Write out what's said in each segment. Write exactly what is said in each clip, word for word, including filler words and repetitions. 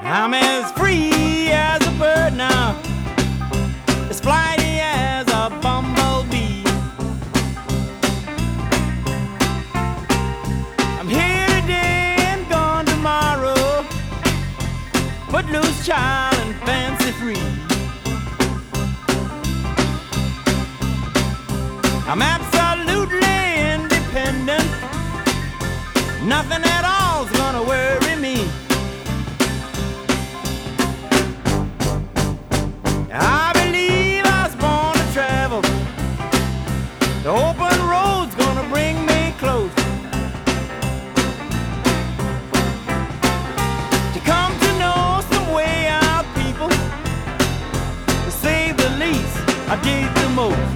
I'm as free as a bird now, as flighty as a bumblebee. I'm here today and gone tomorrow, footloose child and fancy free. I'm absolutely independent, nothing at all's gonna worry me. I believe I was born to travel, the open road's gonna bring me close. To come to know some way out people, to say the least, I dig the most.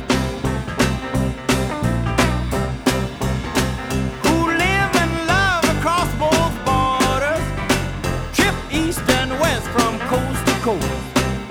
Coast.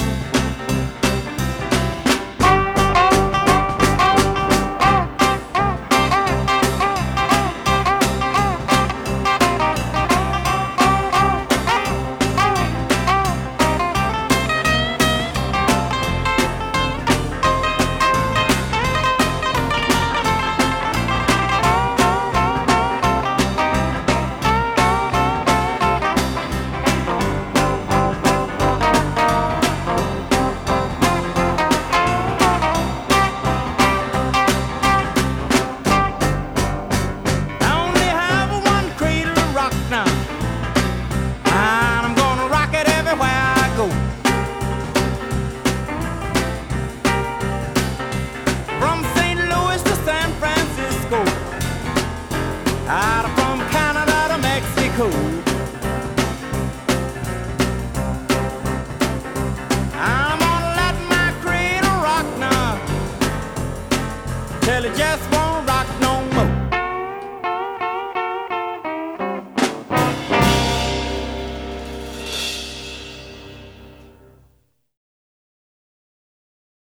Out from Canada to Mexico, I'm gonna let my cradle rock now till it just